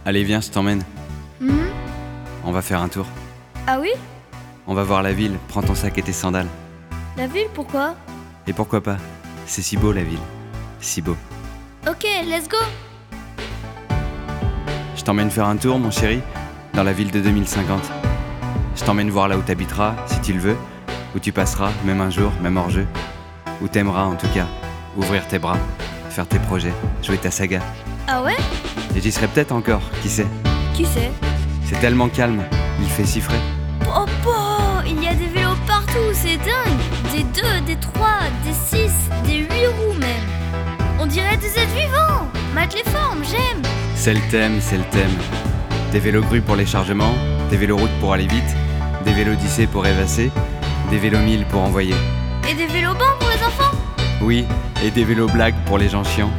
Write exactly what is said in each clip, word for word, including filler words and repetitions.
Allez, viens, je t'emmène. Mhm. On va faire un tour. Ah oui? On va voir la ville, prends ton sac et tes sandales. La ville, pourquoi? Et pourquoi pas? C'est si beau la ville. Si beau. Ok, let's go. Je t'emmène faire un tour, mon chéri, dans la ville de deux mille cinquante. Je t'emmène voir là où t'habiteras, si tu le veux, où tu passeras, même un jour, même hors jeu. Où t'aimeras en tout cas, ouvrir tes bras, faire tes projets, jouer ta saga. Ah ouais? Et j'y serai peut-être encore, qui sait? Qui c'est? C'est tellement calme, il fait si frais. Oh, oh, il y a des vélos partout, c'est dingue. Des deux, des trois, des six, des huit roues même. On dirait des êtres vivants. Mate les formes, j'aime. C'est le thème, c'est le thème. Des vélos grues pour les chargements, des vélos routes pour aller vite, des vélos Odyssée pour rêvasser, des vélos mille pour envoyer. Et des vélos bancs pour les enfants. Oui, et des vélos blagues pour les gens chiants.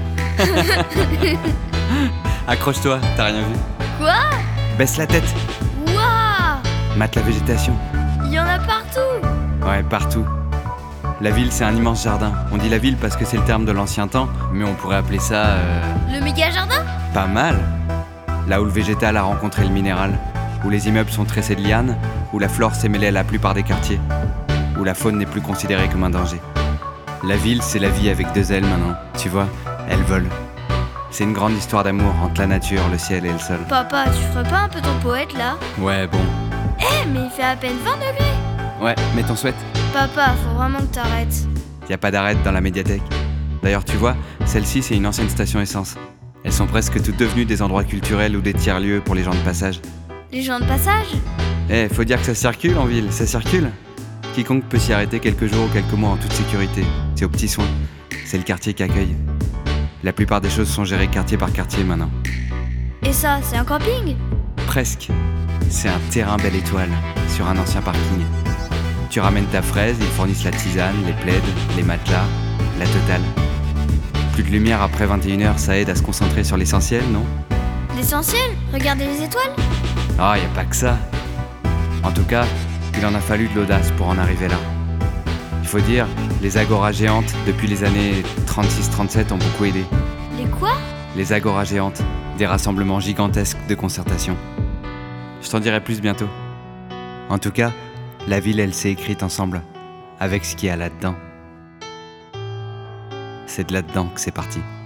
Accroche-toi, t'as rien vu? Quoi? Baisse la tête, Waouh! mate la végétation. Il y en a partout. Ouais, partout. La ville, c'est un immense jardin. On dit la ville parce que c'est le terme de l'ancien temps, mais on pourrait appeler ça... euh, Le méga jardin? pas mal. Là où le végétal a rencontré le minéral, où les immeubles sont tressés de lianes, où la flore s'est mêlée à la plupart des quartiers, où la faune n'est plus considérée comme un danger. La ville, c'est la vie avec deux ailes maintenant, tu vois, elle vole. C'est une grande histoire d'amour entre la nature, le ciel et le sol. Papa, tu ferais pas un peu ton poète là? Ouais, bon. Eh, mais il fait à peine vingt degrés. Ouais, mais ton souhait. Papa, faut vraiment que t'arrêtes. Y a pas d'arrêt dans la médiathèque. D'ailleurs, tu vois, celle-ci, c'est une ancienne station essence. Elles sont presque toutes devenues des endroits culturels ou des tiers-lieux pour les gens de passage. Les gens de passage? Eh, faut dire que ça circule en ville, ça circule. Quiconque peut s'y arrêter quelques jours ou quelques mois en toute sécurité. C'est aux petits soins. C'est le quartier qui accueille. La plupart des choses sont gérées quartier par quartier maintenant. Et ça, c'est un camping? Presque. C'est un terrain belle étoile, sur un ancien parking. Tu ramènes ta fraise, ils fournissent la tisane, les plaids, les matelas, la totale. Plus de lumière après vingt et une heures, ça aide à se concentrer sur l'essentiel, non? L'essentiel? Regardez les étoiles? Ah, y a pas que ça. En tout cas, il en a fallu de l'audace pour en arriver là. Il faut dire, les agoras géantes, depuis les années trente-six trente-sept, ont beaucoup aidé. Les quoi? Les agoras géantes, des rassemblements gigantesques de concertation. Je t'en dirai plus bientôt. En tout cas, la ville, elle s'est écrite ensemble, avec ce qu'il y a là-dedans. C'est de là-dedans que c'est parti.